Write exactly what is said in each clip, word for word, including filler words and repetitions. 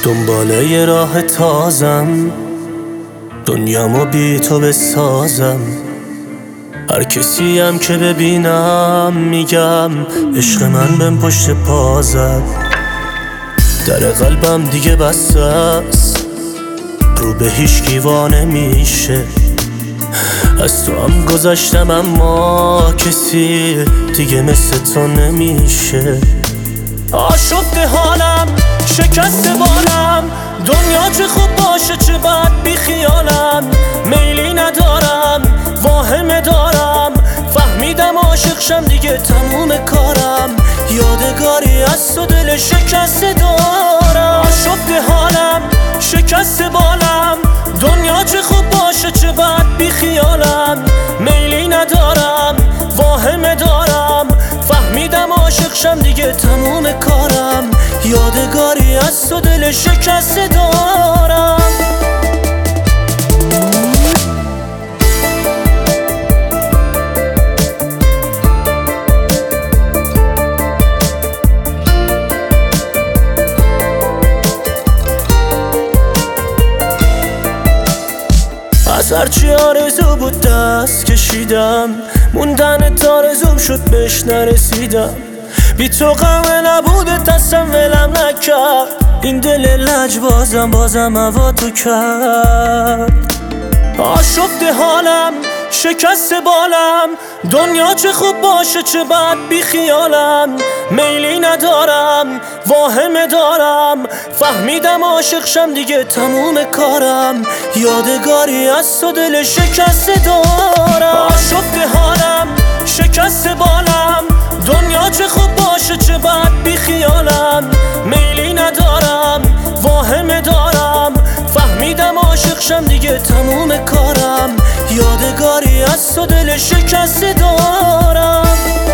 دنباله یه راه تازم، دنیامو بی تو بسازم. هر کسی هم که ببینم میگم عشق من بهم پشت پا زد. در قلبم دیگه بسته است، رو به هیچ کی نمیشه. از تو هم گذشتم اما کسی دیگه مثل تو نمیشه. آشفته حالم، شکست بالم، دنیا چه خوب باشه چه بد بی خیالم. میلی ندارم، واهمه دارم، فهمیدم عاشق شم دیگه تموم کارم. یادگاری از تو دل شکست دارم. آشفته حالم، شکست بالم، دنیا چه خوب باشه چه بد بی خیالم. میلی ندارم، واهمه دارم، فهمیدم عاشق شم دیگه تموم کارم. یادگاری از تو دل شکست دارم. از هرچی آرزو بود دست کشیدم، موندن تارزوم شد بهش نرسیدم. بی تو غم نبوده دستم ولم نکرد، این دل لج بازم بازم هوا تو کرد. آشفته حالم، شکست بالم، دنیا چه خوب باشه چه بد بی خیالم. میلی ندارم، واهمه دارم، فهمیدم عاشق شم دیگه تموم کارم. یادگاری از تو دل شکست دارم. آشفته حالم، شکست بالم، دنیا چه خوب باشه چه بد بی خیالم. میلی ندارم، واهمه دارم، فهمیدم عاشق شم دیگه تموم کارم. یادگاری از تو دل شکست دارم.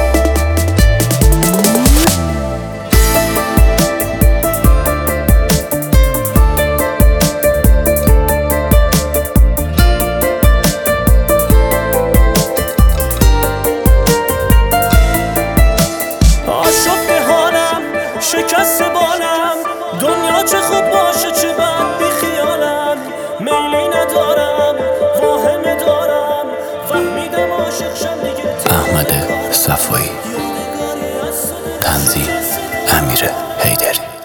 آشفته حالم، شکست بالم، دنیا چه خوب باشه چه بد بی خیالم. میلی ندارم، واهمه دارم، فهمیدم عاشق شم دیگه. احمد صفایی، تنظیم امیر حیدری.